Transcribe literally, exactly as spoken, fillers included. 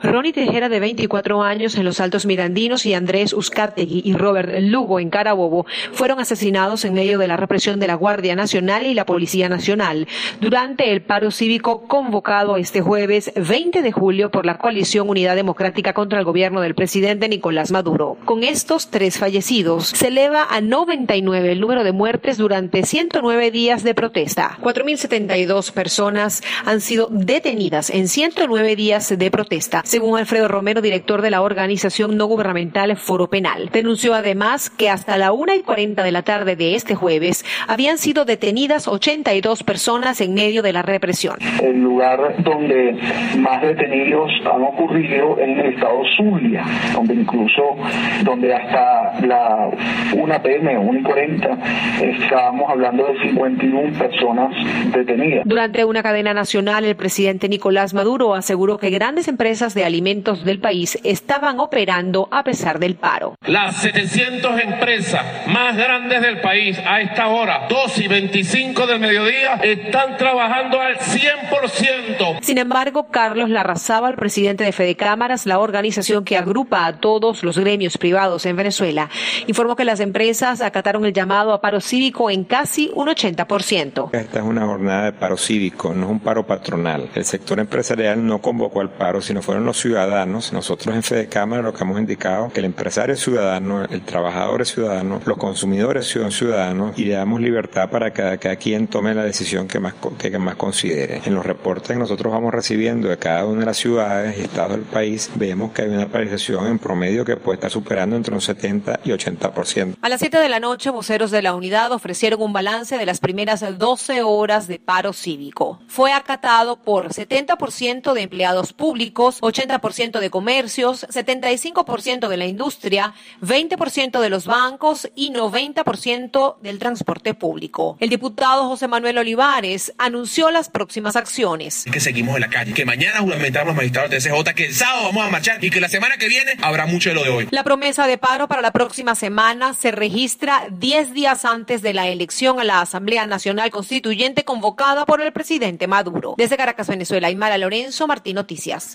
Ronnie Tejera, de veinticuatro años, en los Altos Mirandinos, y Andrés Uzcategui y Robert Lugo, en Carabobo, fueron asesinados en medio de la represión de la Guardia Nacional y la Policía Nacional durante el paro cívico convocado este jueves veinte de julio por la coalición Unidad Democrática contra el gobierno del presidente Nicolás Maduro. Con estos tres fallecidos, se eleva a noventa y nueve el número de muertes durante ciento nueve días de protesta. cuatro mil setenta y dos personas han sido detenidas en ciento nueve días de protesta, según Alfredo Romero, director de la organización no gubernamental Foro Penal. Denunció además que hasta la una y cuarenta de la tarde de este jueves habían sido detenidas ochenta y dos personas en medio de la represión. El lugar donde más detenidos han ocurrido en el estado Zulia, donde incluso donde hasta la una pe eme, una y cuarenta, estábamos hablando de cincuenta y una personas detenidas. Durante una cadena nacional, el presidente Nicolás Maduro aseguró que grandes empresas de alimentos del país estaban operando a pesar del paro. Las setecientas empresas más grandes del país a esta hora, dos y veinticinco del mediodía, están trabajando al cien por ciento. Sin embargo, Carlos Larrazábal, presidente de Fedecámaras, la organización que agrupa a todos los gremios privados en Venezuela, informó que las empresas acataron el llamado a paro cívico en casi un ochenta por ciento. Esta es una jornada de paro cívico, no es un paro patronal. El sector empresarial no convocó al paro, sino fueron los ciudadanos. Nosotros en Fedecámara lo que hemos indicado que el empresario es ciudadano, el trabajador es ciudadano, los consumidores son ciudadanos, y le damos libertad para que cada quien tome la decisión que más, que más considere. En los reportes que nosotros vamos recibiendo de cada una de las ciudades y estados del país, vemos que hay una paralización en promedio que puede estar superando entre un setenta y ochenta por ciento. A las siete de la noche, voceros de la unidad ofrecieron un balance de las primeras doce horas de paro cívico. Fue acatado por setenta por ciento de empleados públicos, ochenta por ciento de comercios, setenta y cinco por ciento de la industria, veinte por ciento de los bancos y noventa por ciento del transporte público. El diputado José Manuel Olivares anunció las próximas acciones. Que seguimos en la calle, que mañana juramentamos los magistrados de T C J, que el sábado vamos a marchar y que la semana que viene habrá mucho de lo de hoy. La promesa de paro para la próxima semana se registra diez días antes de la elección a la Asamblea Nacional Constituyente convocada por el presidente Maduro. Desde Caracas, Venezuela, Aymara Lorenzo, Martín Noticias.